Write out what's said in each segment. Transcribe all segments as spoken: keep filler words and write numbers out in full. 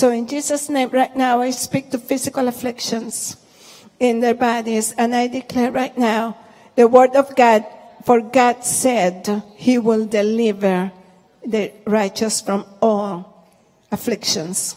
So in Jesus' name, right now, I speak to physical afflictions in their bodies, and I declare right now the word of God, for God said he will deliver the righteous from all afflictions.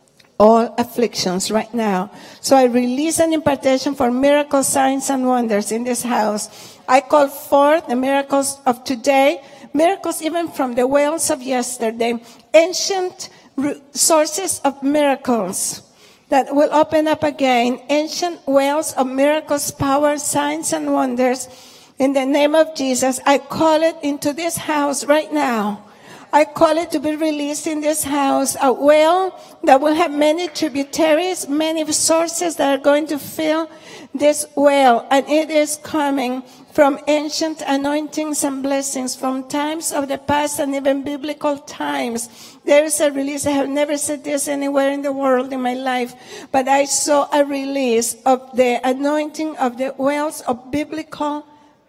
All afflictions right now. So I release an impartation for miracles, signs, and wonders in this house. I call forth the miracles of today, miracles even from the wells of yesterday, ancient sources of miracles that will open up again, ancient wells of miracles, power, signs, and wonders. In the name of Jesus, I call it into this house right now. I call it to be released in this house, a well that will have many tributaries, many sources that are going to fill this well. And it is coming from ancient anointings and blessings from times of the past and even biblical times. There is a release. I have never said this anywhere in the world in my life, but I saw a release of the anointing of the wells of biblical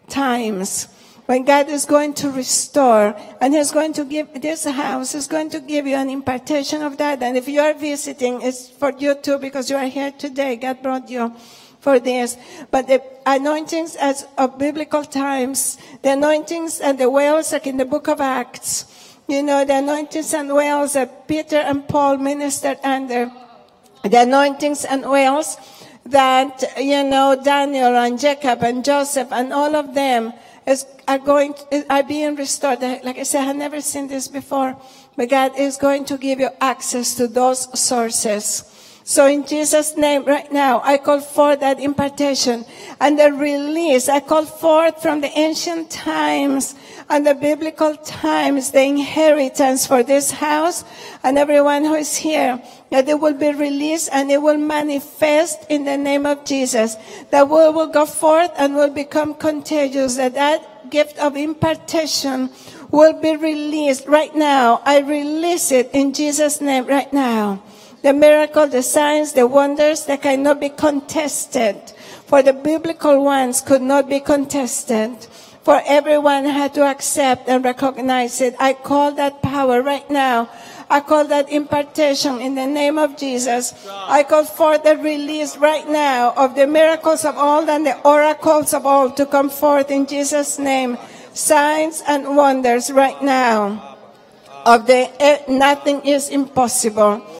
times. When God is going to restore, and he's going to give, this house is going to give you an impartation of that. And if you are visiting, it's for you too, because you are here today. God brought you for this. But the anointings as of biblical times, the anointings and the wells, like in the book of Acts, you know, the anointings and wells that Peter and Paul ministered under, the anointings and wells that, you know, Daniel and Jacob and Joseph and all of them is, are going to, are being restored. Like I said, I have never seen this before, but God is going to give you access to those sources. So in Jesus' name, right now, I call forth that impartation and the release. I call forth from the ancient times and the biblical times the inheritance for this house and everyone who is here, that it will be released and it will manifest in the name of Jesus. That word will go forth and will become contagious, that that gift of impartation will be released right now. I release it in Jesus' name right now. The miracle, the signs, the wonders that cannot be contested. For the biblical ones could not be contested. For everyone had to accept and recognize it. I call that power right now. I call that impartation in the name of Jesus. I call forth the release right now of the miracles of old and the oracles of old to come forth in Jesus' name. Signs and wonders right now. Of the eh, nothing is impossible.